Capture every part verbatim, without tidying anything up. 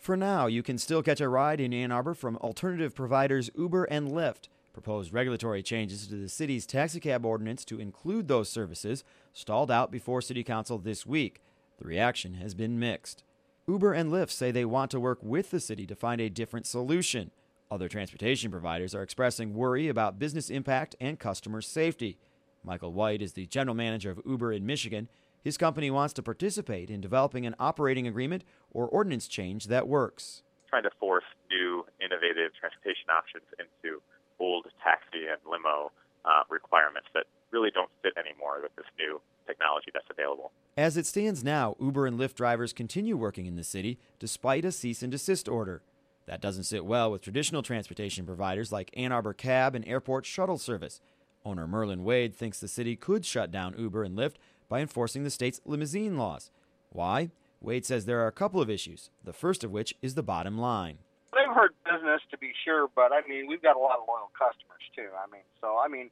For now, you can still catch a ride in Ann Arbor from alternative providers Uber and Lyft. Proposed regulatory changes to the city's taxicab ordinance to include those services stalled out before City Council this week. The reaction has been mixed. Uber and Lyft say they want to work with the city to find a different solution. Other transportation providers are expressing worry about business impact and customer safety. Michael White is the general manager of Uber in Michigan. His company wants to participate in developing an operating agreement or ordinance change that works. Trying to force new, innovative transportation options into old taxi and limo uh, requirements that really don't fit anymore with this new technology that's available. As it stands now, Uber and Lyft drivers continue working in the city despite a cease and desist order. That doesn't sit well with traditional transportation providers like Ann Arbor Cab and Airport Shuttle Service. Owner Merlin Wade thinks the city could shut down Uber and Lyft by enforcing the state's limousine laws. Why? Wade says there are a couple of issues, the first of which is the bottom line. They've hurt business, to be sure, but, I mean, we've got a lot of loyal customers, too. I mean, so, I mean,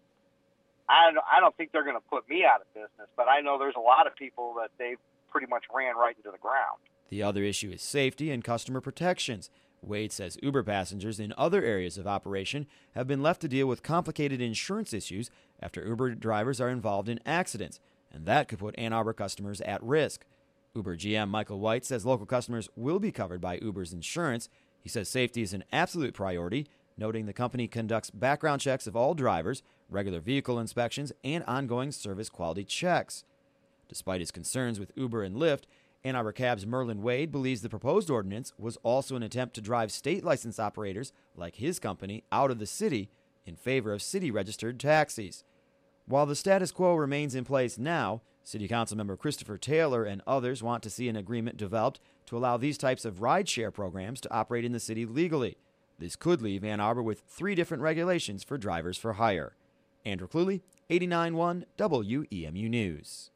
I don't, I don't think they're going to put me out of business, but I know there's a lot of people that they've pretty much ran right into the ground. The other issue is safety and customer protections. Wade says Uber passengers in other areas of operation have been left to deal with complicated insurance issues after Uber drivers are involved in accidents, and that could put Ann Arbor customers at risk. Uber G M Michael White says local customers will be covered by Uber's insurance. He says safety is an absolute priority, noting the company conducts background checks of all drivers, regular vehicle inspections, and ongoing service quality checks. Despite his concerns with Uber and Lyft, Ann Arbor Cab's Merlin Wade believes the proposed ordinance was also an attempt to drive state license operators like his company out of the city in favor of city-registered taxis. While the status quo remains in place now, City Council member Christopher Taylor and others want to see an agreement developed to allow these types of rideshare programs to operate in the city legally. This could leave Ann Arbor with three different regulations for drivers for hire. Andrew Cluley, eighty-nine point one W E M U News.